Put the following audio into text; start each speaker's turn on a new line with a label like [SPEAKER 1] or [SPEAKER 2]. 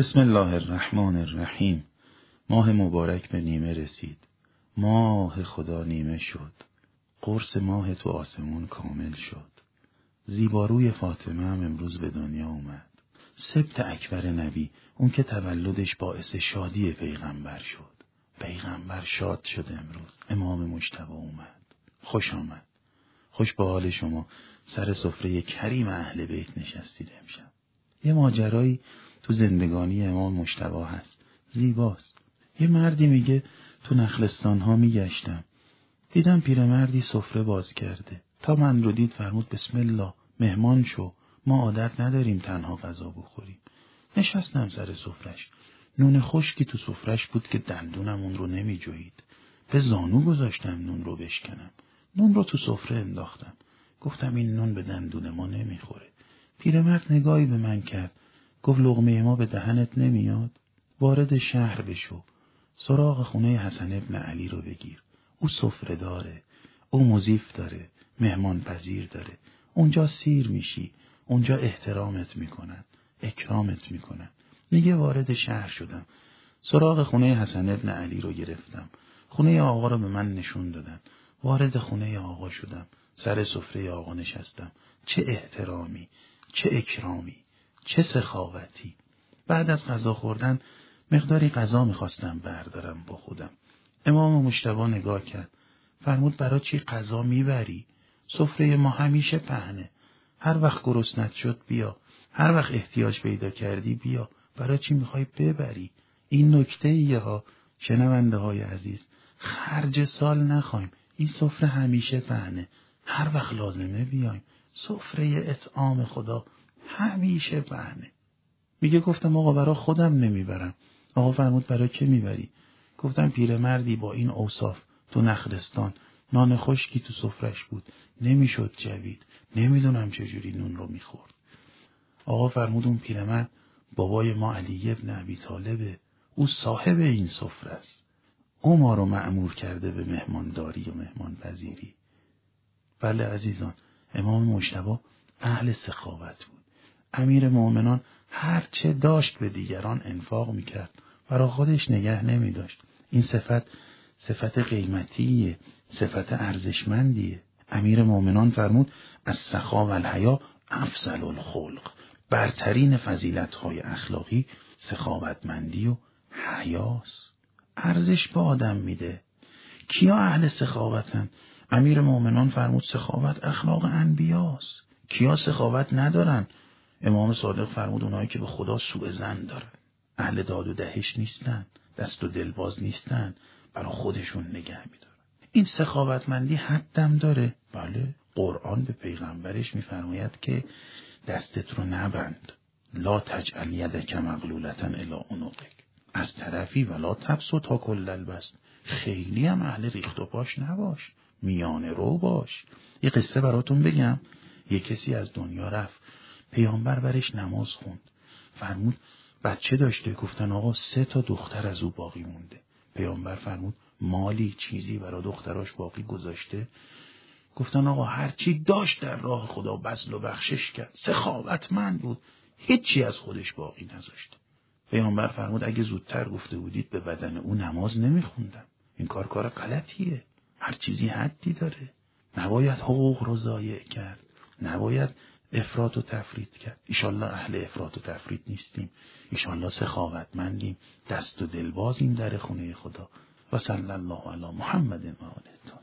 [SPEAKER 1] بسم الله الرحمن الرحیم. ماه مبارک به نیمه رسید. ماه خدا نیمه شد. قرص ماه تو آسمون کامل شد. زیباروی فاطمه هم امروز به دنیا اومد. سبط اکبر نبی، اون که تولدش باعث شادی پیغمبر شد. پیغمبر شاد شد امروز. امام مجتبی اومد. خوش آمد. خوش به حال شما سر سفره کریم اهل بیت نشستید امشب. یه ماجرایی تو زندگانی امام مجتبی هست. زیباست. یه مردی میگه تو نخلستان ها میگشتم. دیدم پیرمردی سفره باز کرده. تا من رو دید فرمود بسم الله مهمان شو. ما عادت نداریم تنها غذا بخوریم. نشستم سر سفرش. نون خشکی تو سفرش بود که دندونم اون رو نمی جوید. به زانو گذاشتم نون رو بشکنم. نون رو تو سفره انداختم. گفتم این نون به دندون ما نمیخوره. پیرمرد نگاهی به من کرد. گفت لقمه ما به دهنت نمیاد؟ وارد شهر بشو. سراغ خونه حسن ابن علی رو بگیر. او سفره داره. او مضیف داره. مهمان پذیر داره. اونجا سیر میشی. اونجا احترامت میکنن. اکرامت میکنن. میگه وارد شهر شدم. سراغ خونه حسن ابن علی رو گرفتم. خونه آقا رو به من نشون دادن. وارد خونه آقا شدم. سر سفره آقا نشستم. چه احترامی. چه اکرامی. چه سخاوتی. بعد از غذا خوردن مقداری غذا میخواستم بردارم با خودم. امام مجتبی نگاه کرد. فرمود برای چی غذا میبری؟ سفره ما همیشه پهنه. هر وقت گرسنت شد بیا. هر وقت احتیاج پیدا کردی بیا. برای چی میخوای ببری؟ این نکته ایه ها. شنونده های عزیز، خرج سال نخوایم. این سفره همیشه پهنه. هر وقت لازمه بیایم. سفره اطعام خدا همیشه پهنه. میگه گفتم آقا برای خودم نمیبرم. آقا فرمود برای که میبری؟ گفتم پیرمردی با این اوصاف تو نخلستان نان خشکی تو سفرش بود. نمیشد جوید. نمیدونم چجوری نون رو میخورد. آقا فرمود اون پیرمرد بابای ما علی ابن ابی طالبه. او صاحب این سفره است. او ما رو مأمور کرده به مهمانداری و مهمان پذیری. بله عزیزان، امام مجتبی اهل سخاوت بود. امیر مومنان هر چه داشت به دیگران انفاق میکرد. برای خودش نگه نمیداشت. این صفت قیمتیه. صفت ارزشمندیه. امیر مومنان فرمود السخا و الحیا افضل الخلق. برترین فضیلت‌های اخلاقی سخاوتمندی و حیاست. ارزش به آدم میده. کیا اهل سخاوتن؟ امیر مومنان فرمود سخاوت اخلاق انبیاست. کیا سخاوت ندارن؟ امام صادق فرمود اونایی که به خدا سوء ظن دارن. اهل داد و دهش نیستن. دست و دلباز نیستن. برای خودشون نگه میدارن. این سخاوتمندی حدم داره. بله، قرآن به پیغمبرش میفرماید که دستت رو نبند. لا تجعل یدک مغلولة الی عنقک. از طرفی ولا تبسطها کل البسط. خیلی هم اهل ریخت و پاش نباش. میانه رو باش. یه قصه براتون بگم. یه کسی از دنیا رفت. پیامبر برش نماز خوند. فرمود بچه داشته. گفتن آقا 3 دختر از او باقی مونده. پیامبر فرمود مالی چیزی برای دختراش باقی گذاشته؟ گفتن آقا هرچی داشت در راه خدا بذل و بخشش کرد. سخاوتمند بود. هیچی از خودش باقی نذاشت. پیامبر فرمود اگه زودتر گفته بودید به بدن او نماز نمیخوندم. این کار غلطیه. هر چیزی حدی داره. نباید حقوق رو ضایع کرد. نباید افراط و تفریط کرد. ایشالله اهل افراط و تفریط نیستیم. ایشالله سخاوتمندیم. دست و دلبازیم در خونه خدا. و صلی الله علی محمد و آله.